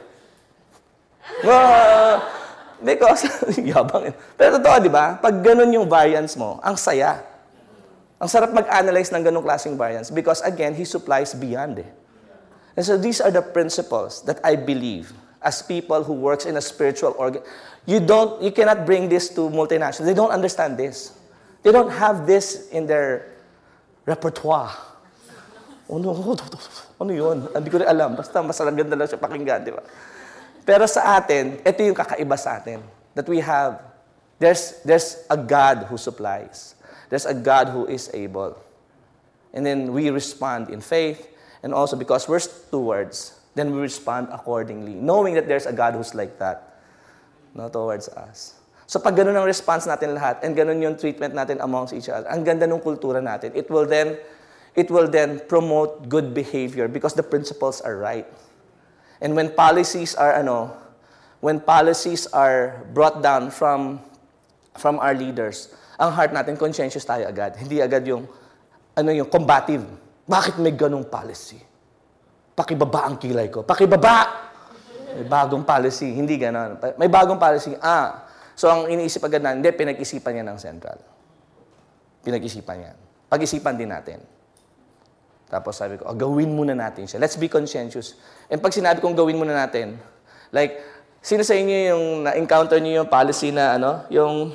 Speaker 2: Oh, because, yabang. Pero totoo, di ba? Pag ganun yung variance mo, ang saya. Ang sarap mag-analyze ng ganung klaseng variance because, again, He supplies beyond eh. And so these are the principles that I believe as people who works in a spiritual organ. You don't, you cannot bring this to multinationals. They don't understand this. They don't have this in their repertoire. Oh no, ano yun? Hindi ko rin alam. Basta masarang ganda lang siya pakinggan, di ba? Pero sa atin, ito yung kakaiba sa atin. That we have, there's, there's a God who supplies. There's a God who is able. And then we respond in faith. And also because we're stewards, then we respond accordingly. Knowing that there's a God who's like that. No, towards us. So pag ganun ang response natin lahat, and ganun yung treatment natin amongst each other, ang ganda ng kultura natin, it will then, it will then promote good behavior because the principles are right. And when policies are, ano, when policies are brought down from, from our leaders, ang heart natin, conscientious tayo agad. Hindi agad yung, ano yung combative. Bakit may ganung policy? Pakibaba ang kilay ko. Pakibaba! May bagong policy. Hindi ganon. May bagong policy. Ah, so ang iniisip agad na, hindi, pinag-isipan niya ng Central. Pinag-isipan niya. Pag-isipan din natin. Tapos sabi ko, oh, gawin muna natin siya. Let's be conscientious. And pag sinabi kong gawin muna natin, like, sino sa inyo yung na-encounter niyo yung policy na, ano, yung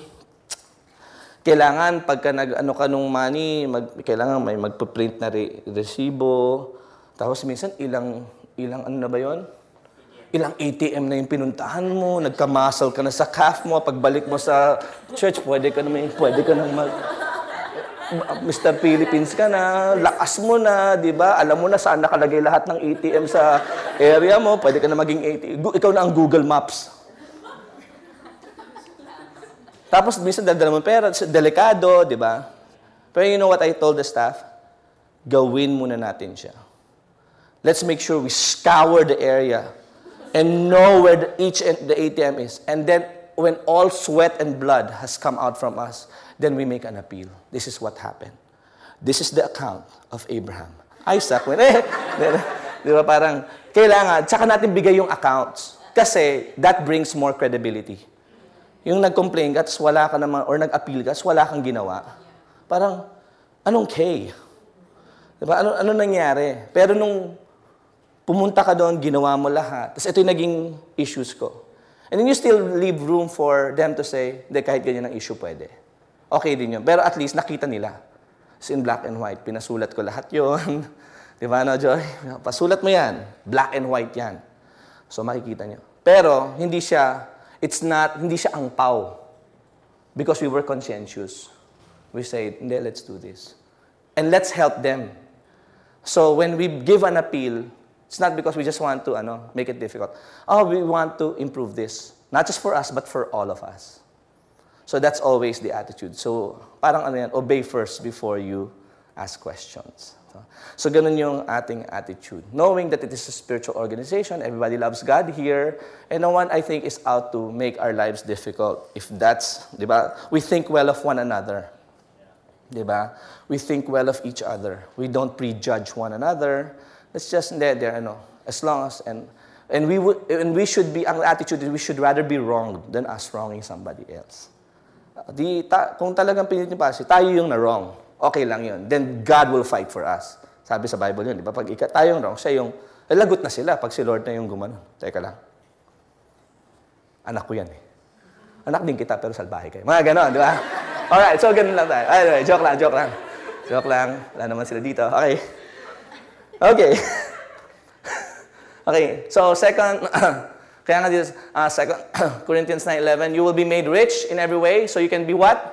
Speaker 2: kailangan pagka nag-ano ka nung money, mag, kailangan may magpa-print na re- resibo. Tapos minsan, ilang, ilang ano na ba yun? Ilang A T M na yung pinuntahan mo, nagka-muscle ka na sa calf mo, pagbalik mo sa church, pwede ka na may, pwede ka na mag... Mister Philippines ka na, lakas mo na, di ba? Alam mo na saan nakalagay lahat ng A T M sa area mo, pwede ka na maging A T M. Ikaw na ang Google Maps. Tapos, minsan dadala mo pera, delikado, di ba? Pero you know what I told the staff? Gawin muna natin siya. Let's make sure we scour the area and know where the, each the A T M is. And then, when all sweat and blood has come out from us, then we make an appeal. This is what happened. This is the account of Abraham. Isaac, when, eh, di ba parang, kailangan, tsaka natin bigay yung accounts. Kasi, that brings more credibility. Yung nag-complain ka, tapos wala ka naman, or nag-appeal ka, tapos wala kang ginawa. Parang, anong K? Diba? Ano, ano nangyari? Pero nung pumunta ka doon, ginawa mo lahat. Tapos ito yung naging issues ko. And then you still leave room for them to say, hindi, kahit ganyan ang issue, pwede. Okay din yun. Pero at least nakita nila. It's in black and white. Pinasulat ko lahat yun. Di ba, no, Joy? Pasulat mo yan. Black and white yan. So makikita nyo. Pero, hindi siya, it's not, hindi siya ang pao. Because we were conscientious. We say, hindi, let's do this. And let's help them. So when we give an appeal, it's not because we just want to ano, make it difficult. Oh, we want to improve this. Not just for us, but for all of us. So that's always the attitude. So parang ano yan, obey first before you ask questions. So, so ganun yung ating attitude. Knowing that it is a spiritual organization, everybody loves God here, and no one, I think, is out to make our lives difficult. If that's, di ba? We think well of one another. Diba? We think well of each other. We don't prejudge one another. It's just there, there, ano, as long as, and, and we would, and we should be, ang attitude is we should rather be wronged than us wronging somebody else. Di, ta, kung talagang pinit niyo pa, tayo yung na-wrong, okay lang yun. Then God will fight for us. Sabi sa Bible yun, di ba? Pag ika, tayo yung wrong, siya yung, lagot na sila pag si Lord na yung gumano. Teka lang. Anak ko yan eh. Anak din kita, pero salbahe kayo. Mga ganon, di ba? Alright, so ganun lang tayo. Anyway, joke lang, joke lang. Joke lang. Wala naman sila dito. Okay. Okay. Okay, so second, kaya nga dito, uh, second Corinthians nine eleven, you will be made rich in every way, so you can be what?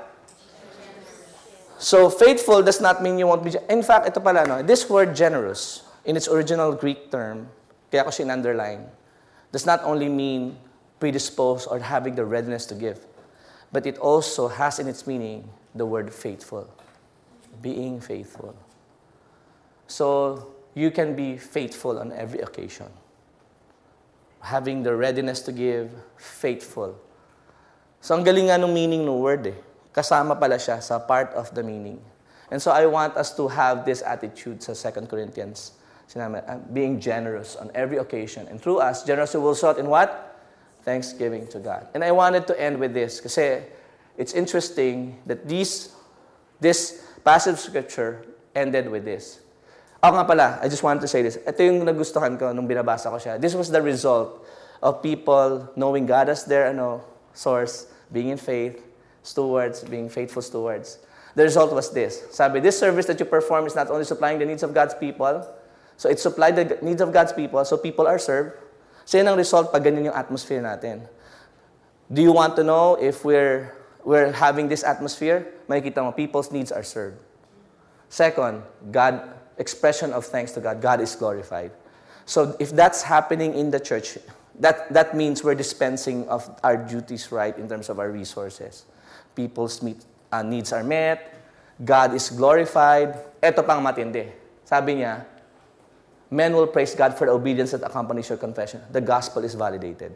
Speaker 2: So faithful does not mean you won't be, in fact, ito pala, no, this word generous, in its original Greek term, kaya ko siya underline, does not only mean predisposed or having the readiness to give, but it also has in its meaning the word faithful. Being faithful. So, you can be faithful on every occasion. Having the readiness to give, faithful. So, ang galing nga nung meaning ng word eh. Kasama pala siya sa part of the meaning. And so, I want us to have this attitude sa Second Corinthians. Sinabi, being generous on every occasion. And through us, generosity will result in what? Thanksgiving to God. And I wanted to end with this kasi it's interesting that these, this passage of Scripture ended with this. Ako nga pala, I just wanted to say this. Ito yung nagustuhan ko nung binabasa ko siya. This was the result of people knowing God as their ano, source, being in faith, stewards, being faithful stewards. The result was this. Sabi, this service that you perform is not only supplying the needs of God's people, so it supplied the needs of God's people, so people are served. So yun ang result pag ganyan yung atmosphere natin. Do you want to know if we're, we're having this atmosphere? Makikita mo, people's needs are served. Second, God, expression of thanks to God. God is glorified. So if that's happening in the church, that, that means we're dispensing of our duties right in terms of our resources. People's meet, uh, needs are met. God is glorified. Ito pang matindi. Sabi niya, men will praise God for the obedience that accompanies your confession. The gospel is validated.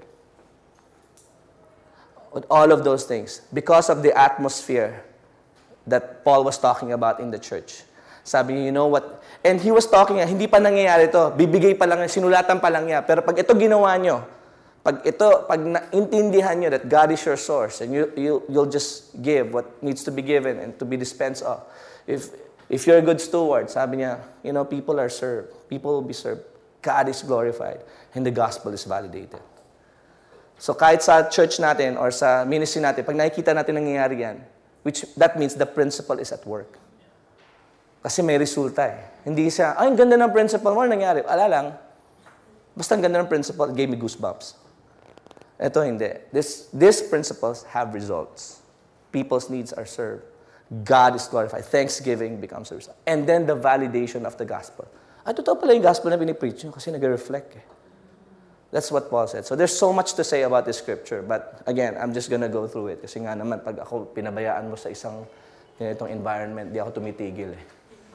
Speaker 2: With all of those things, because of the atmosphere that Paul was talking about in the church. Sabi niya, you know what? And he was talking, hindi pa nangyayari ito. Bibigay pa lang, sinulatan pa lang niya. Pero pag ito ginawa nyo, pag ito, pag naintindihan nyo that God is your source, and you, you, you'll just give what needs to be given and to be dispensed of. If If you're a good steward, sabi niya, you know, people are served. People will be served. God is glorified. And the gospel is validated. So kahit sa church natin or sa ministry natin, pag nakikita natin nangyayari yan, which that means the principle is at work. Kasi may resulta eh. Hindi siya, ay, ang ganda ng principle mo, nangyari. Ala lang, basta ang ganda ng principle, it gave me goosebumps. Ito hindi. This, these principles have results. People's needs are served. God is glorified. Thanksgiving becomes a result. And then the validation of the gospel. Ay, totoo pala yung gospel na pinipreach nyo kasi nag-reflect eh. That's what Paul said. So there's so much to say about this scripture. But again, I'm just gonna go through it. Kasi nga naman, pag ako pinabayaan mo sa isang ganitong environment, di ako tumitigil eh.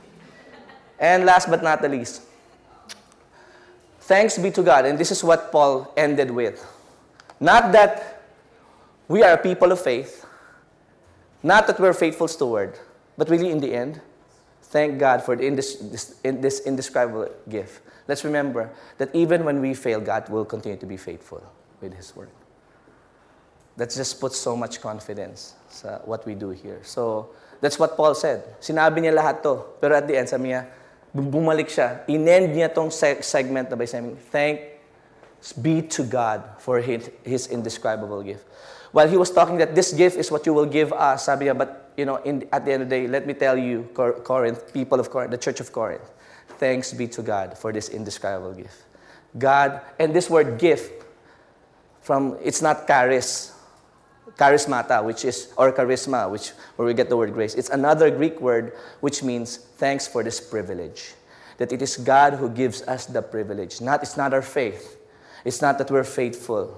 Speaker 2: And last but not the least, thanks be to God. And this is what Paul ended with. Not that we are a people of faith, not that we're faithful steward, but really in the end, thank God for the indis- this, in this indescribable gift. Let's remember that even when we fail, God will continue to be faithful with His word. That just puts so much confidence sa what we do here. So, that's what Paul said. Sinabi niya lahat to. Pero at the end, sabi niya, bumalik siya. In-end niya tong segment na by saying, thanks be to God for his, his indescribable gift. While he was talking that this gift is what you will give us, sabi niya, but you know, in, at the end of the day, let me tell you, Cor- Corinth, people of Corinth, the church of Corinth, thanks be to God for this indescribable gift. God, and this word gift, from it's not charis, charismata, which is, or charisma, which where we get the word grace. It's another Greek word which means thanks for this privilege. That it is God who gives us the privilege. Not, it's not our faith. It's not that we're faithful.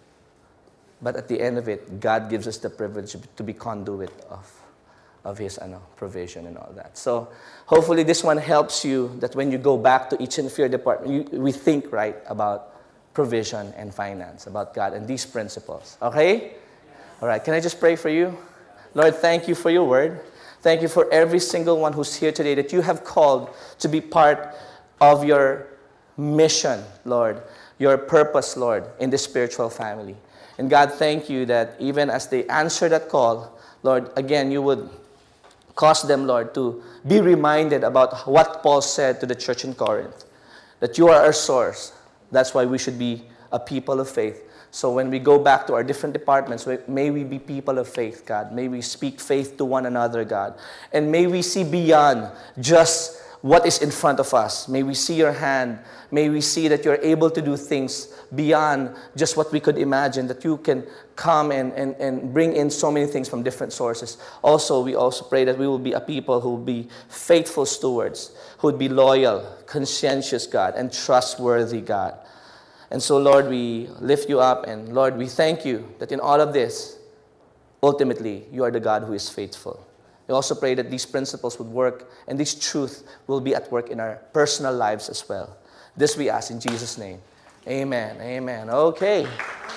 Speaker 2: But at the end of it, God gives us the privilege to be conduit of, of His ano, provision and all that. So hopefully this one helps you that when you go back to each and every department, you, we think right about provision and finance, about God and these principles. Okay? All right, can I just pray for you? Lord, thank you for your word. Thank you for every single one who's here today that you have called to be part of your mission, Lord, your purpose, Lord, in the spiritual family. And God, thank you that even as they answer that call, Lord, again, you would cause them, Lord, to be reminded about what Paul said to the church in Corinth, that you are our source. That's why we should be a people of faith. So when we go back to our different departments, may we be people of faith, God. May we speak faith to one another, God. And may we see beyond just what is in front of us. May we see your hand. May we see that you're able to do things beyond just what we could imagine, that you can come and, and, and bring in so many things from different sources. Also, we also pray that we will be a people who will be faithful stewards, who would be loyal, conscientious, God, and trustworthy, God. And so, Lord, we lift you up, and Lord, we thank you that in all of this, ultimately, you are the God who is faithful. We also pray that these principles would work, and this truth will be at work in our personal lives as well. This we ask in Jesus' name. Amen. Amen. Okay.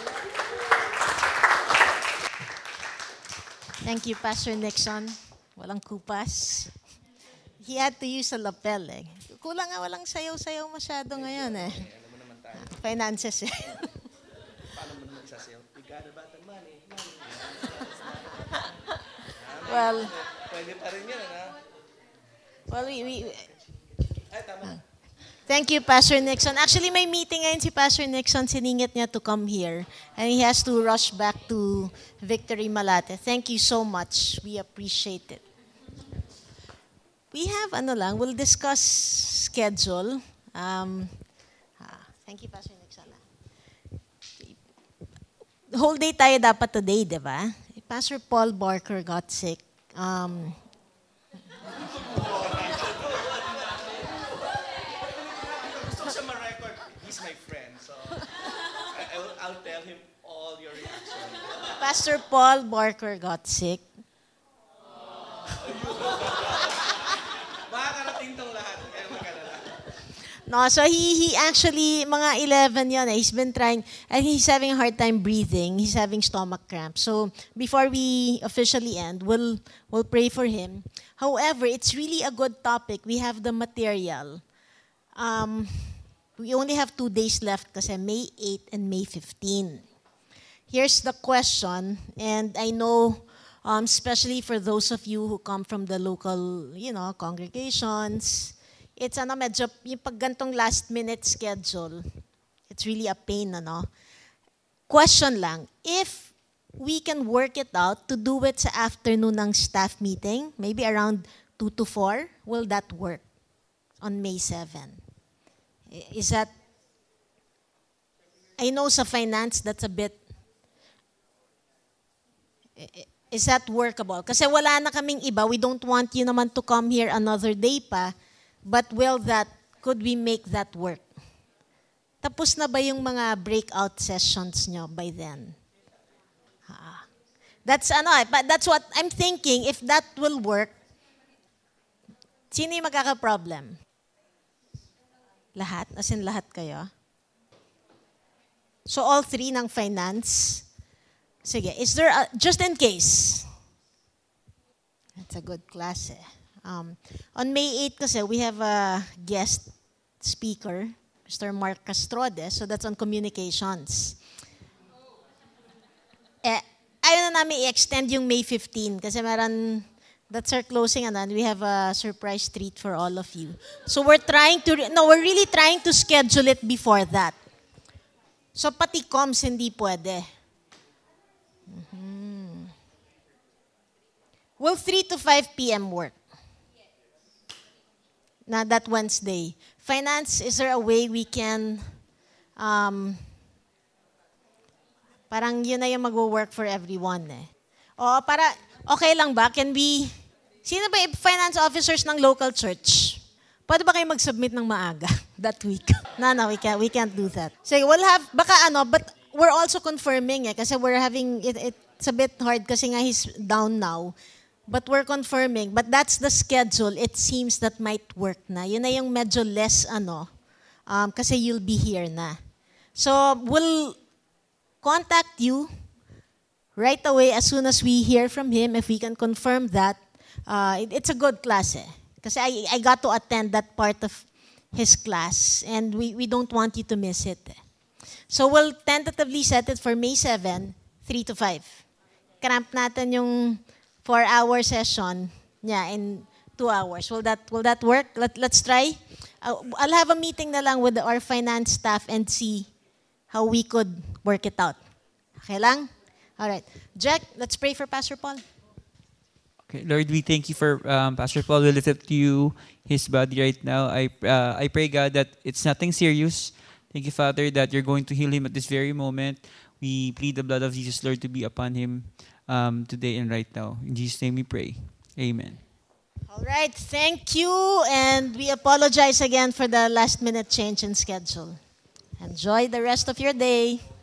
Speaker 1: Thank you, Pastor Nixon. Walang kupas. He had to use a lapel eh. Kulang nga, walang sayaw-sayaw masyado ngayon eh. Finances eh.
Speaker 2: Paano mo naman isasayaw? We got about the money.
Speaker 1: Well,
Speaker 2: Pwede pa rin yan, ha?
Speaker 1: well, we, we,
Speaker 2: Ay, tama.
Speaker 1: thank you, Pastor Nixon. Actually, may meeting ngayon si Pastor Nixon. Siningit niya to come here. And he has to rush back to Victory Malate. Thank you so much. We appreciate it. We have, ano lang, we'll discuss schedule. Um, ah, thank you, Pastor Nixon. Whole day tayo dapat today, di ba? Pastor Paul Barker got sick. Um,
Speaker 2: He's my friend, so I, I will, I'll tell him all your reactions.
Speaker 1: Pastor Paul Barker got sick.
Speaker 2: Makakarating tong lahat, kaya magkalala.
Speaker 1: No, so he he actually, mga eleven yun eh. He's been trying, and he's having a hard time breathing. He's having stomach cramps. So before we officially end, we'll, we'll pray for him. However, it's really a good topic. We have the material. Um, we only have two days left kasi May eighth and May fifteenth. Here's the question, and I know, um, especially for those of you who come from the local, you know, congregations, it's ano, medyo, yung pag gantong last minute schedule, it's really a pain, ano. Question lang, if we can work it out to do it sa afternoon ng staff meeting, maybe around two to four, will that work on May seventh? Is that, I know sa finance, that's a bit, is that workable? Kasi wala na kaming iba. We don't want you naman to come here another day pa. But will that, could we make that work? Tapos na ba yung mga breakout sessions nyo by then? Ah. That's ano, eh, but that's what I'm thinking. If that will work, sino yung magkaka-problem? Lahat? As in lahat kayo? So all three ng finance? Sige, is there, a, just in case, that's a good class eh. Um, on May eighth kasi, we have a guest speaker, Mister Mark Castrode, so that's on communications. Eh, ayaw na namin i-extend yung May fifteenth kasi meron, that's our closing and then we have a surprise treat for all of you. So we're trying to, no, we're really trying to schedule it before that. So pati comms hindi pwede. Mm-hmm. Will three to five p.m. work? Na that Wednesday. Finance, is there a way we can, um, parang yun na yung mag-work for everyone eh. O para, okay lang ba? Can we, sino ba yung finance officers ng local church? Pwede ba kayo mag-submit ng maaga that week? No, no, we can't, we can't do that. So we'll have, baka ano, but we're also confirming eh, kasi we're having, it, it's a bit hard kasi nga he's down now. But we're confirming, but that's the schedule. It seems that might work na. Yun na yung medyo less ano, um, kasi you'll be here na. So we'll contact you right away as soon as we hear from him. If we can confirm that, uh, it, it's a good class eh. Kasi I, I got to attend that part of his class and we, we don't want you to miss it. Eh. So we'll tentatively set it for May seventh, three to five. Cramp natin yung four-hour session yeah, in two hours. Will that will that work? Let, let's try. Uh, I'll have a meeting na lang with our finance staff and see how we could work it out. Okay lang? All right. Jack, let's pray for Pastor Paul.
Speaker 3: Okay, Lord, we thank you for um, Pastor Paul. We lift up to you his body right now. I uh, I pray, God, that it's nothing serious. Thank you, Father, that you're going to heal him at this very moment. We plead the blood of Jesus, Lord, to be upon him um, today and right now. In Jesus' name we pray. Amen.
Speaker 1: All right. Thank you. And we apologize again for the last minute change in schedule. Enjoy the rest of your day.